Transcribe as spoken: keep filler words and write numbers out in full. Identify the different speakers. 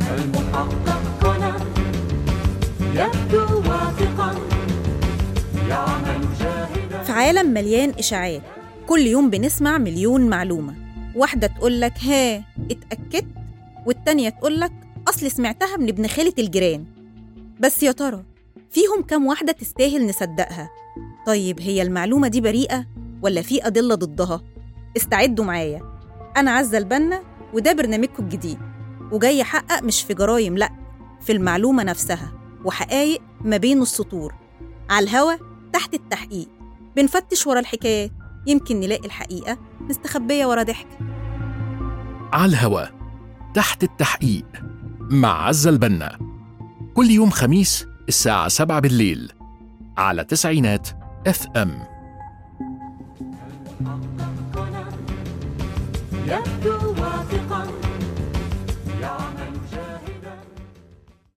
Speaker 1: المحقق كونان يبدو واثقا يعمل جاهدا.
Speaker 2: في عالم مليان إشاعات كل يوم بنسمع مليون معلومة، واحدة تقولك ها اتأكدت، والتانية تقولك أصل سمعتها من ابن خالة الجيران. بس يا ترى فيهم كم واحدة تستاهل نصدقها؟ طيب هي المعلومة دي بريئة ولا في أدلة ضدها؟ استعدوا معايا، أنا عزة البنا وده برنامجكم الجديد، وجاي أحقق مش في جرايم، لأ في المعلومة نفسها وحقائق ما بين السطور. على الهوا تحت التحقيق بنفتش ورا الحكايات، يمكن نلاقي الحقيقة مستخبية ورا ضحك.
Speaker 3: على الهوا تحت التحقيق مع عزة البنا، كل يوم خميس الساعة سبعة بالليل على تسعينات اف ام.